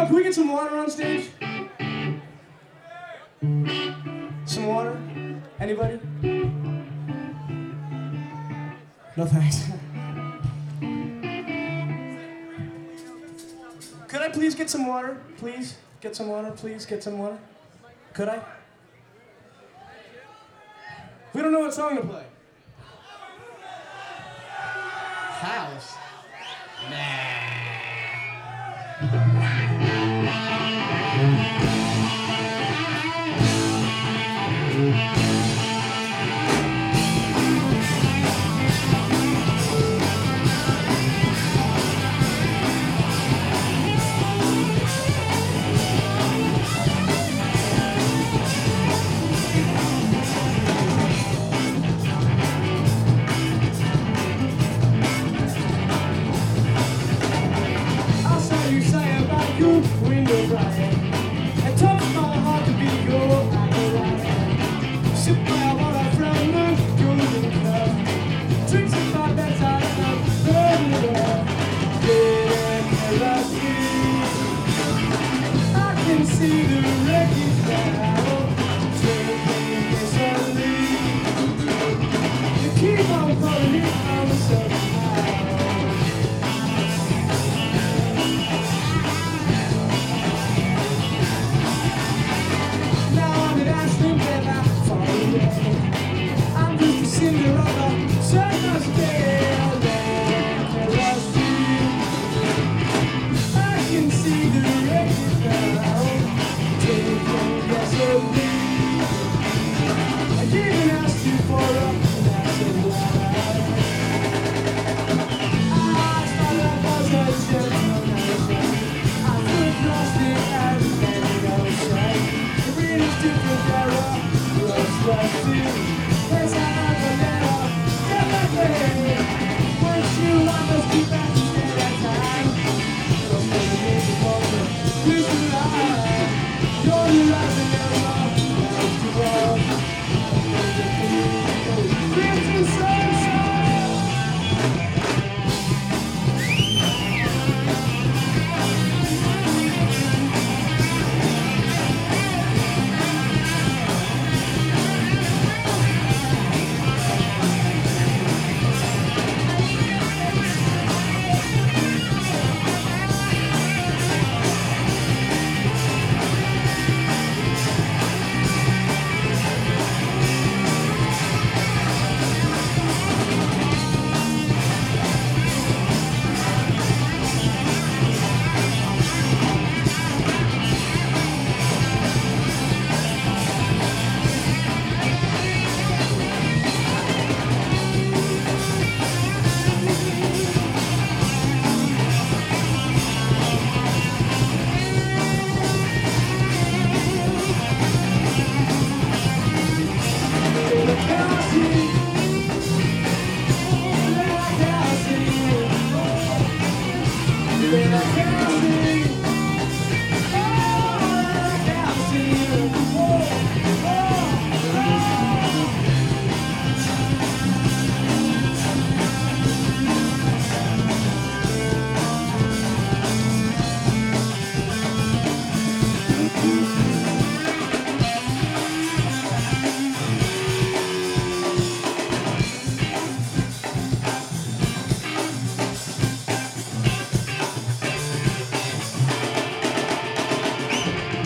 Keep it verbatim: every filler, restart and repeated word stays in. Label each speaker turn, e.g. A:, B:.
A: know, can we get some water on stage? Some water? Anybody? No thanks. Could I please get some water? Please? Get some water, please? Get some water? Could I? We don't know what song to play. House? Nah. You say about you window bright and touch my heart to be your ally. Sit by water from the golden cup, drinks at my bedside and I'm burning it up. Yeah, I see, I can see the wreckage now, taking this early. You keep on calling me, I'm so Cinderella, circus tale, I can see the wreckage now, taking gasoline. I didn't ask you for a glass of wine. I thought I was a gentleman. I was lost in everything outside. The real is different era, was like this.